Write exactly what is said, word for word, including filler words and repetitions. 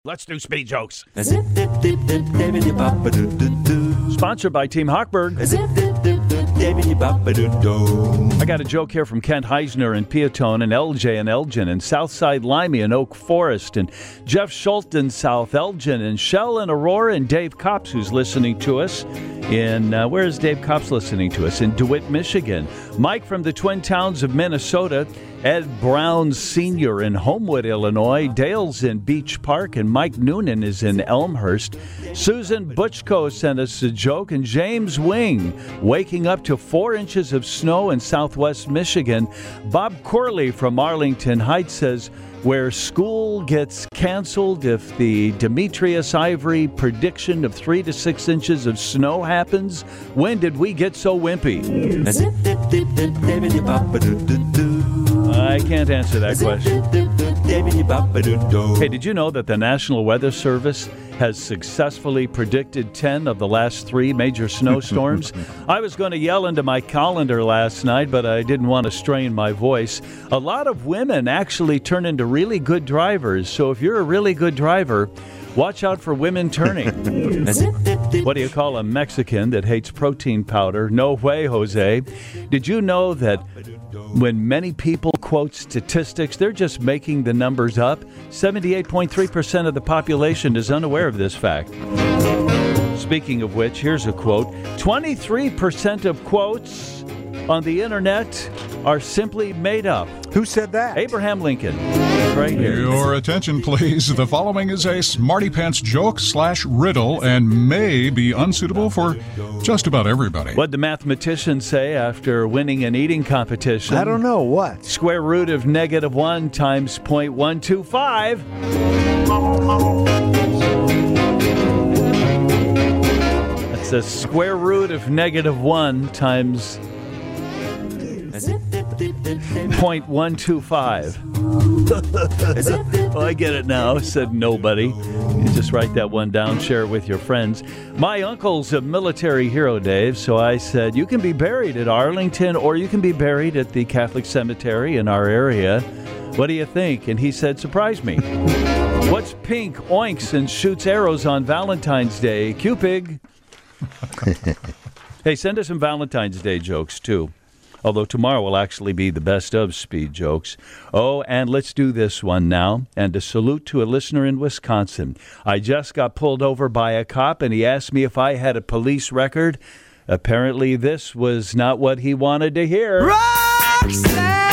Let's do speed jokes. Sponsored by Team Hochberg. I got a joke here from Kent Heisner in Peatone, and L J in Elgin, and Southside Limey in Oak Forest, and Jeff Schultz in South Elgin, and Shell in Aurora, and Dave Copps, who's listening to us in, uh, where is Dave Copps listening to us? In DeWitt, Michigan. Mike from the Twin Towns of Minnesota. Ed Brown Senior in Homewood, Illinois. Dale's in Beach Park, and Mike Noonan is in Elmhurst. Susan Butchko sent us a joke, and James Wing, waking up to four inches of snow in southwest Michigan. Bob Corley from Arlington Heights says, where school gets canceled if the Demetrius Ivory prediction of three to six inches of snow happens. When did we get so wimpy? I can't answer that question. Hey, did you know that the National Weather Service has successfully predicted ten of the last three major snowstorms? I was going to yell into my calendar last night, but I didn't want to strain my voice. A lot of women actually turn into really good drivers, so if you're a really good driver, watch out for women turning. What do you call a Mexican that hates protein powder? No way, Jose. Did you know that when many people quote statistics, they're just making the numbers up? seventy-eight point three percent of the population is unaware of this fact. Speaking of which, here's a quote. twenty-three percent of quotes on the internet are simply made up. Who said that? Abraham Lincoln. Right here. Your attention, please. The following is a smarty pants joke slash riddle and may be unsuitable for just about everybody. What'd the mathematician say after winning an eating competition? I don't know. What? Square root of negative one times zero point one two five. That's the square root of negative one times zero point one two five. Oh, I get it now, said nobody. You just write that one down, share it with your friends. My uncle's a military hero, Dave, so I said, you can be buried at Arlington or you can be buried at the Catholic cemetery in our area. What do you think? And he said, surprise me. What's pink, oinks, and shoots arrows on Valentine's Day? Cupid. Hey, send us some Valentine's Day jokes, too. Although tomorrow will actually be the best of speed jokes. Oh, and let's do this one now. And a salute to a listener in Wisconsin. I just got pulled over by a cop, and he asked me if I had a police record. Apparently, this was not what he wanted to hear. Roxanne!